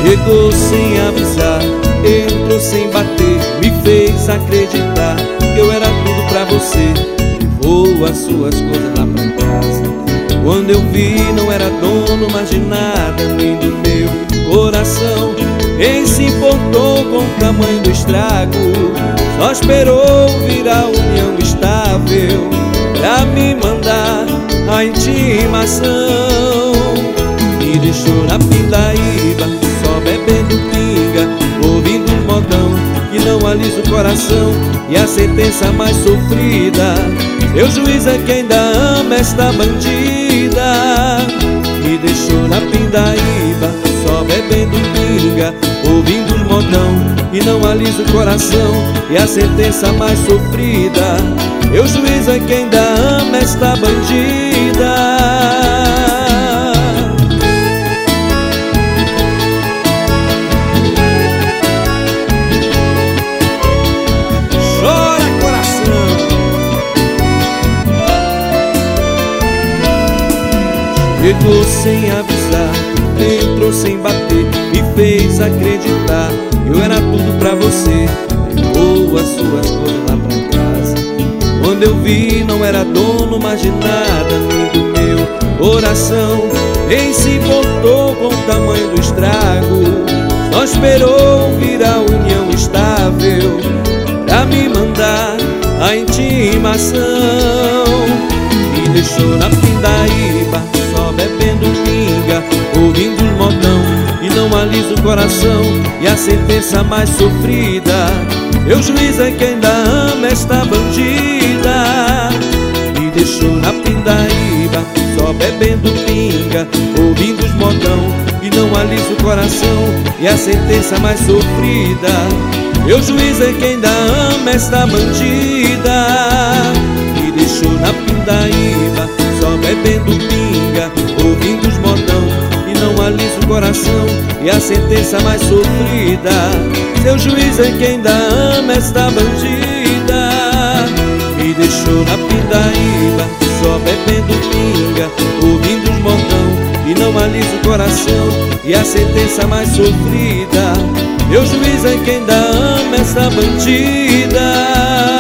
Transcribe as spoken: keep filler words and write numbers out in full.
Chegou sem avisar, entrou sem bater, me fez acreditar que eu era tudo pra você. Levou as suas coisas lá pra casa. Quando eu vi, não era dono mais de nada, nem do meu coração. Quem se importou com o tamanho do estrago, só esperou virar união estável pra me mandar a intimação. Me deixou na pindaíba, só bebendo pinga, ouvindo um modão que não alisa o coração. E a sentença mais sofrida, meu juiz é que ainda ama esta bandida. Me deixou na pindaíba, só bebendo pinga, ouvindo um modão que não alisa o coração. E a sentença mais sofrida, meu juiz é que ainda ama esta bandida. Chegou sem avisar, entrou sem bater, me fez acreditar eu era tudo pra você. Levou as suas coisas lá pra casa. Quando eu vi, não era dono mais de nada, nem do meu coração. Nem se importou com o tamanho do estrago, só esperou virar união estável pra me mandar a intimação. Me deixou na pindaíba, só bebendo pinga, ouvindo um modão e não alisa o coração. E a sentença mais sofrida, meu juiz é que ainda ama esta bandida. Me deixou na pindaíba, só bebendo pinga, ouvindo os modão e não alisa o coração. E a sentença mais sofrida, meu juiz é que ainda ama esta bandida. Me deixou na pindaíba, só bebendo pinga, ouvindo os modão e não alisa o coração. E a sentença mais sofrida, seu juiz é que ainda ama esta bandida. Me deixou na pindaíba, só bebendo pinga, ouvindo os modão e não alisa o coração. E a sentença mais sofrida, meu juiz é que ainda ama esta bandida.